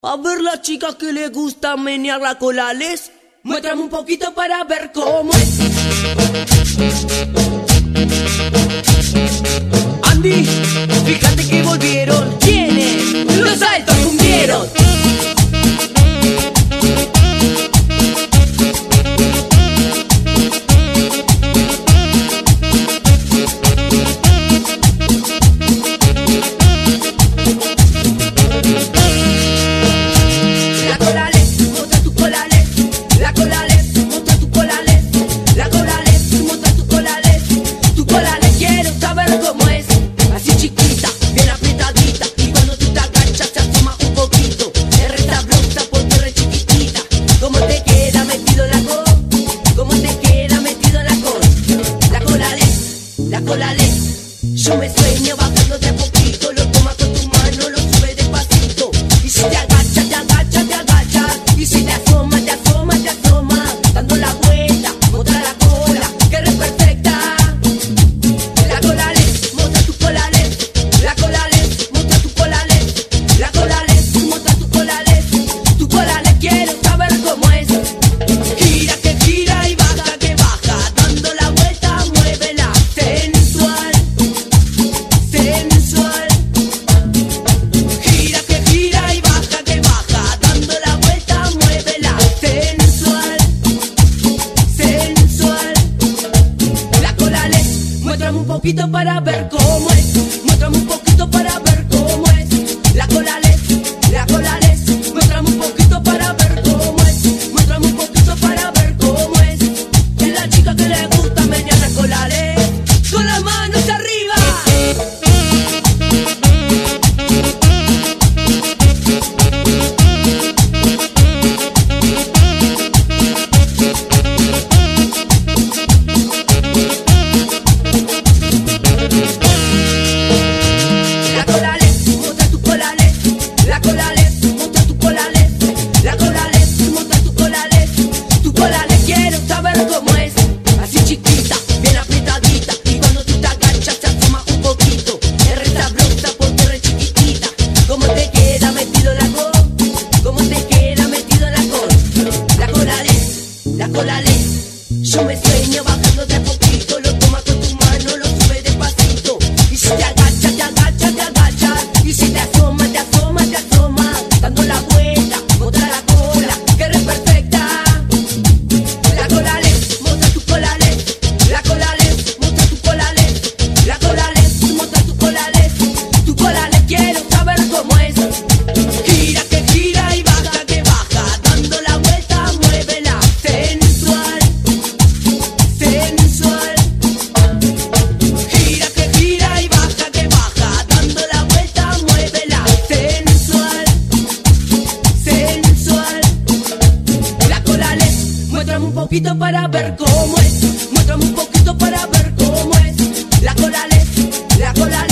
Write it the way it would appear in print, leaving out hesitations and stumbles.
A ver las chicas que les gusta menear la cola, les muéstrame un poquito para ver cómo es. Andy, fíjate que volvieron. ¿Quiénes? Los altos cumbieros. Yo me sueño bajando de a poquito, lo tomas con tu mano, lo sube despacito. Y si te agachas, te agachas, te agachas. Y si te asomas, te asomas, te asomas. Dando la vuelta, muestra la cola, que eres perfecta. La cola les, muestra tu cola les. La cola les, muestra tu cola les. La cola les, muestra tu cola les. Tu cola les, quiero saber cómo es. Gira que gira y baja que baja. Dando la vuelta, muévela, sensual. Sensual, gira que gira y baja que baja, dando la vuelta, muévela, sensual, sensual. La cola les, muéstrame un poquito para ver cómo es, muéstrame un poquito para ver cómo es. La cola les, muéstrame un poquito para ver cómo es, muéstrame un poquito para ver cómo es. Es la chica que le gusta menear la cola les, con las manos arriba. Yo me sueño bajando de a poquito, lo tomas con tu mano, lo sube despacito. Y si te agachas, te agachas, te agachas. Y si te asomas, te asomas, te asomas. Dando la vuelta, muestra la cola, que eres perfecta. La cola les, muestra tu cola les. La cola les, muestra tu cola les. La cola les, muestra tu cola les. Tu cola les, quiero saber cómo es. Gira que gira y baja que baja. Dando la vuelta, muévela, sensual. Sensual, gira que gira y baja que baja, dando la vuelta, muévela, sensual, sensual. La cola les, muéstrame un poquito para ver cómo es, muéstrame un poquito para ver cómo es. La cola les,